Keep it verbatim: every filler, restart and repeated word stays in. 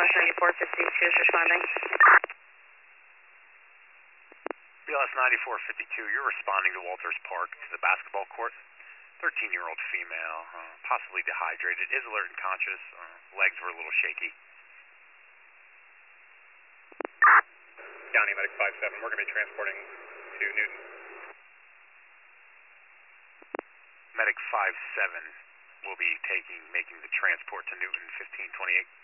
ninety-four fifty-two is responding. B L S ninety-four fifty-two, you're responding to Walters Park to the basketball court. thirteen-year-old female, uh, possibly dehydrated, is alert and conscious. Uh, legs were a little shaky. County Medic five seven, we're going to be transporting to Newton. Medic five seven will be taking, making the transport to Newton, fifteen twenty-eight.